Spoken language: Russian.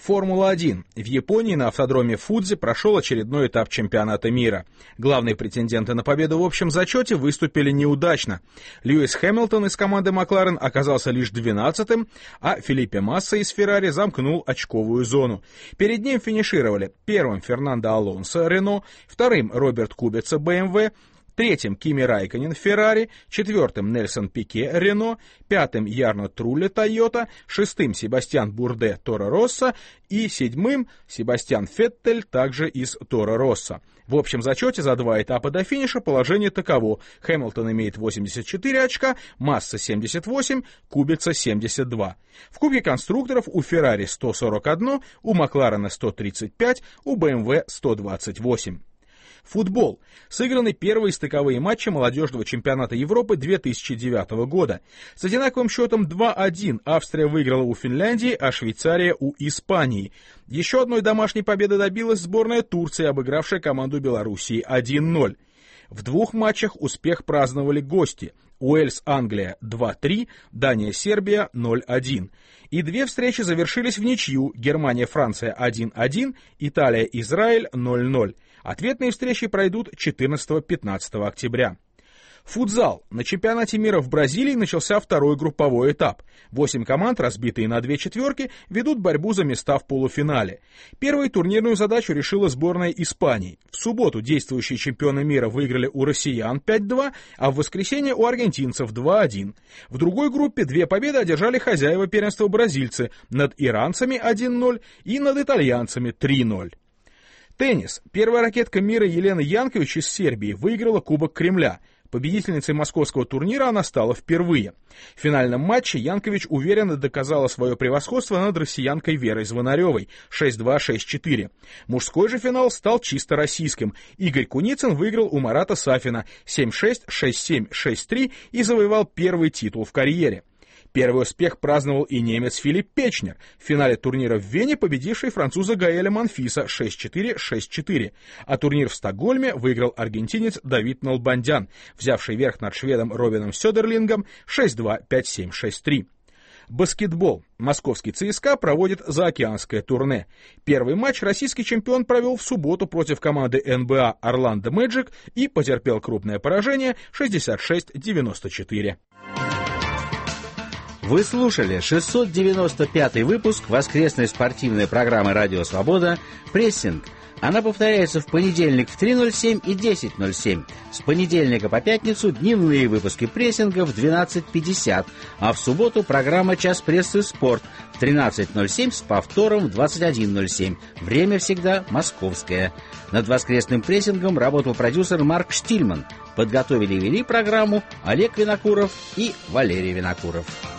Формула-1. В Японии на автодроме Фудзи прошел очередной этап чемпионата мира. Главные претенденты на победу в общем зачете выступили неудачно. Льюис Хэмилтон из команды Макларен оказался лишь 12-м, а Фелипе Масса из Феррари замкнул очковую зону. Перед ним финишировали первым Фернандо Алонсо, Рено, вторым Роберт Кубица, БМВ, третьим Кими Райконен, Феррари, четвертым Нельсон Пике, Рено, пятым Ярно Трулле, Тойота, шестым Себастьян Бурде, Торо Россо и седьмым Себастьян Феттель, также из Торо Россо. В общем зачете за 2 этапа до финиша положение таково: Хэмилтон имеет 84 очка, Масса 78, Кубица 72. В Кубке конструкторов у Феррари 141, у Макларена 135, у БМВ 128. Футбол. Сыграны первые стыковые матчи молодежного чемпионата Европы 2009 года. С одинаковым счетом 2-1 Австрия выиграла у Финляндии, а Швейцария у Испании. Еще одной домашней победы добилась сборная Турции, обыгравшая команду Белоруссии 1-0. В 2 матчах успех праздновали гости. Уэльс-Англия 2-3, Дания-Сербия 0-1. И 2 встречи завершились в ничью: Германия-Франция 1-1, Италия-Израиль 0-0. Ответные встречи пройдут 14-15 октября. Футзал. На чемпионате мира в Бразилии начался второй групповой этап. 8 команд, разбитые на 2 четверки, ведут борьбу за места в полуфинале. Первую турнирную задачу решила сборная Испании. В субботу действующие чемпионы мира выиграли у россиян 5-2, а в воскресенье у аргентинцев 2-1. В другой группе 2 победы одержали хозяева первенства бразильцы над иранцами 1-0 и над итальянцами 3-0. Теннис. Первая ракетка мира Елена Янкович из Сербии выиграла Кубок Кремля. Победительницей московского турнира она стала впервые. В финальном матче Янкович уверенно доказала свое превосходство над россиянкой Верой Звонаревой 6-2, 6-4. Мужской же финал стал чисто российским. Игорь Куницын выиграл у Марата Сафина 7-6, 6-7, 6-3 и завоевал первый титул в карьере. Первый успех праздновал и немец Филипп Печнер, в финале турнира в Вене победивший француза Гаэля Монфиса 6-4, 6-4. А турнир в Стокгольме выиграл аргентинец Давид Налбандян, взявший верх над шведом Робином Сёдерлингом 6-2, 5-7, 6-3. Баскетбол. Московский ЦСКА проводит заокеанское турне. Первый матч российский чемпион провел в субботу против команды НБА Орландо Мэджик и потерпел крупное поражение 66-94. Вы слушали 695-й выпуск воскресной спортивной программы «Радио Свобода» «Прессинг». Она повторяется в понедельник в 3:07 и 10:07. С понедельника по пятницу дневные выпуски прессинга в 12:50, а в субботу программа «Час прессы спорт» в 13:07 с повтором в 21:07. Время всегда московское. Над воскресным прессингом работал продюсер Марк Штильман. Подготовили и вели программу Олег Винокуров и Валерий Винокуров.